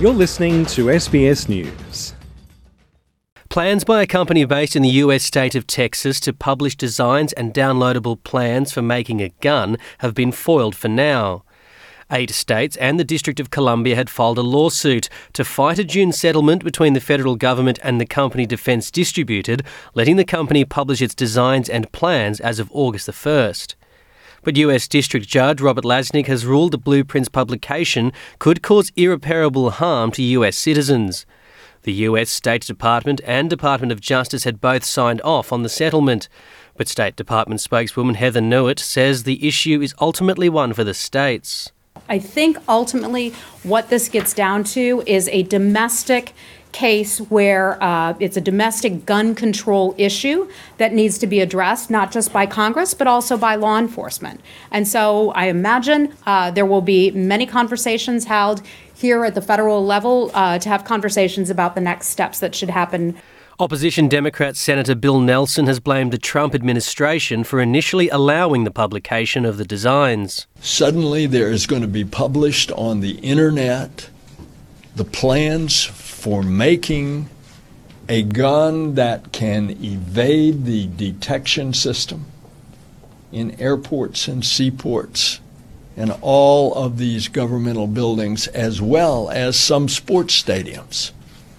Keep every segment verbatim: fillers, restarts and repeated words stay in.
You're listening to S B S News. Plans by a company based in the U S state of Texas to publish designs and downloadable plans for making a gun have been foiled for now. Eight states and the District of Columbia had filed a lawsuit to fight a June settlement between the federal government and the company Defence Distributed, letting the company publish its designs and plans as of August the first. But U S District Judge Robert Lasnik has ruled the blueprints publication could cause irreparable harm to U S citizens. The U S State Department and Department of Justice had both signed off on the settlement. But State Department spokeswoman Heather Nauert says the issue is ultimately one for the states. I think ultimately what this gets down to is a domestic case where uh, it's a domestic gun control issue that needs to be addressed, not just by Congress, but also by law enforcement. And so I imagine uh, there will be many conversations held here at the federal level uh, to have conversations about the next steps that should happen. Opposition Democrat Senator Bill Nelson has blamed the Trump administration for initially allowing the publication of the designs. Suddenly there is going to be published on the internet the plans for making a gun that can evade the detection system in airports and seaports and all of these governmental buildings, as well as some sports stadiums.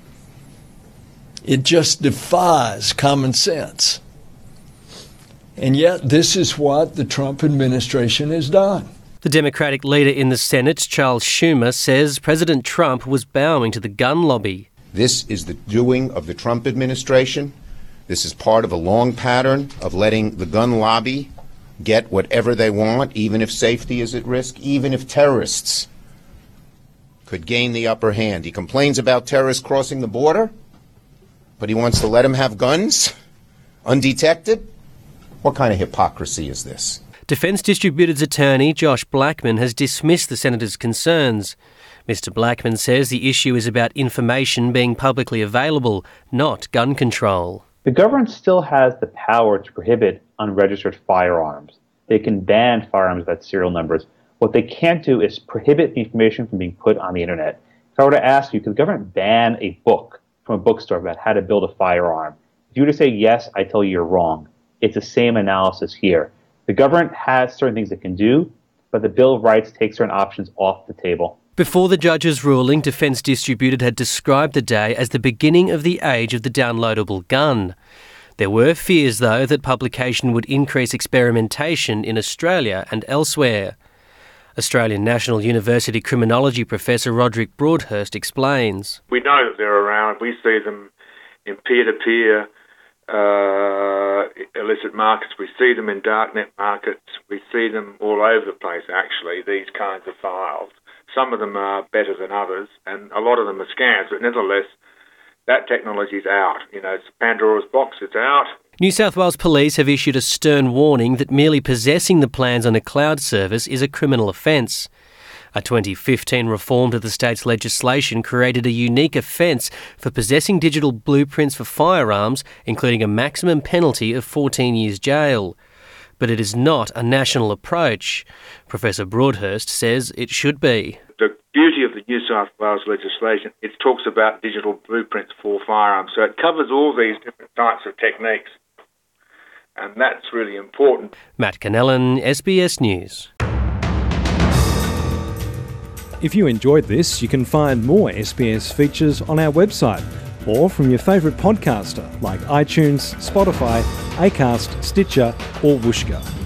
It just defies common sense. And yet this is what the Trump administration has done. The Democratic leader in the Senate, Charles Schumer, says President Trump was bowing to the gun lobby. This is the doing of the Trump administration. This is part of a long pattern of letting the gun lobby get whatever they want, even if safety is at risk, even if terrorists could gain the upper hand. He complains about terrorists crossing the border, but he wants to let them have guns undetected? What kind of hypocrisy is this? Defence Distributed's attorney, Josh Blackman, has dismissed the senator's concerns. Mister Blackman says the issue is about information being publicly available, not gun control. The government still has the power to prohibit unregistered firearms. They can ban firearms without serial numbers. What they can't do is prohibit the information from being put on the internet. If I were to ask you, could the government ban a book from a bookstore about how to build a firearm? If you were to say yes, I tell you you're wrong. It's the same analysis here. The government has certain things it can do, but the Bill of Rights takes certain options off the table. Before the judge's ruling, Defence Distributed had described the day as the beginning of the age of the downloadable gun. There were fears, though, that publication would increase experimentation in Australia and elsewhere. Australian National University criminology professor Roderick Broadhurst explains. We know that they're around. We see them in peer-to-peer uh, illicit markets. We see them in darknet markets. We see them all over the place, actually, these kinds of files. Some of them are better than others, and a lot of them are scams, but nevertheless, that technology's out. You know, it's Pandora's box, it's out. New South Wales Police have issued a stern warning that merely possessing the plans on a cloud service is a criminal offence. A twenty fifteen reform to the state's legislation created a unique offence for possessing digital blueprints for firearms, including a maximum penalty of fourteen years jail. But it is not a national approach. Professor Broadhurst says it should be. The beauty of the New South Wales legislation, it talks about digital blueprints for firearms. So it covers all these different types of techniques. And that's really important. Matt Cannellan, S B S News. If you enjoyed this, you can find more S B S features on our website or from your favourite podcaster like iTunes, Spotify, Acast, Stitcher or Whooshkaa.